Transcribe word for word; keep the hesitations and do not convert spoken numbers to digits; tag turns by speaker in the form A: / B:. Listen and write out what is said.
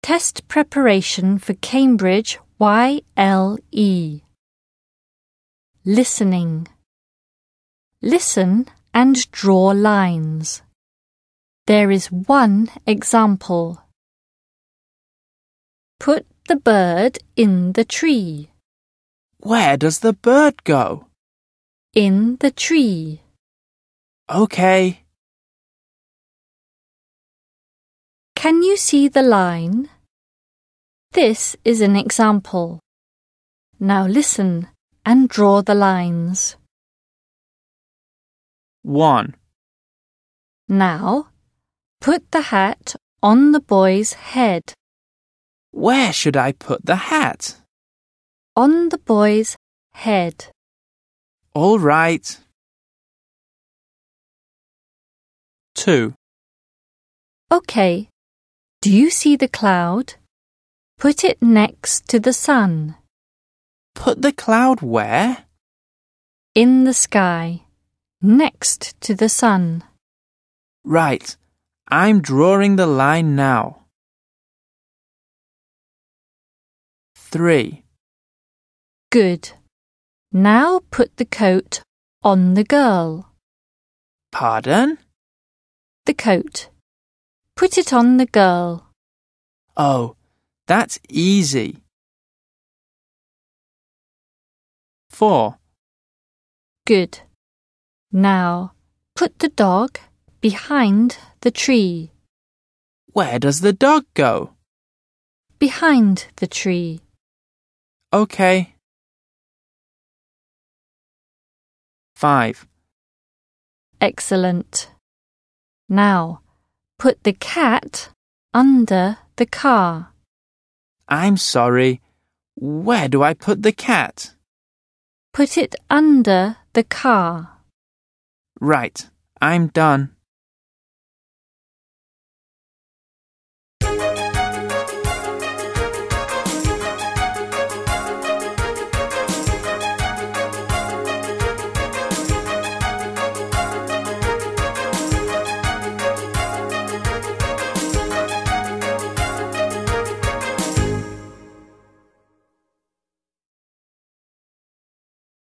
A: Test preparation for Cambridge Y L E. Listening. Listen and draw lines. There is one example. Put the bird in the tree.
B: Where does the bird go?
A: In the tree.
B: Okay.
A: Can you see the line? This is an example. Now listen and draw the lines.
B: one.
A: Now, put the hat on the boy's head.
B: Where should I put the hat?
A: On the boy's head.
B: All right. two.
A: Okay. Do you see the cloud? Put it next to the sun.
B: Put the cloud where?
A: In the sky, next to the sun.
B: Right. I'm drawing the line now. three.
A: Good. Now put the coat on the girl.
B: Pardon?
A: The coat. Put it on the girl.
B: Oh, that's easy. four.
A: Good. Now put the dog behind the tree.
B: Where does the dog go?
A: Behind the tree.
B: Okay. five.
A: Excellent. Now, put the cat under the car.
B: I'm sorry. Where do I put the cat?
A: Put it under the car.
B: Right. I'm done.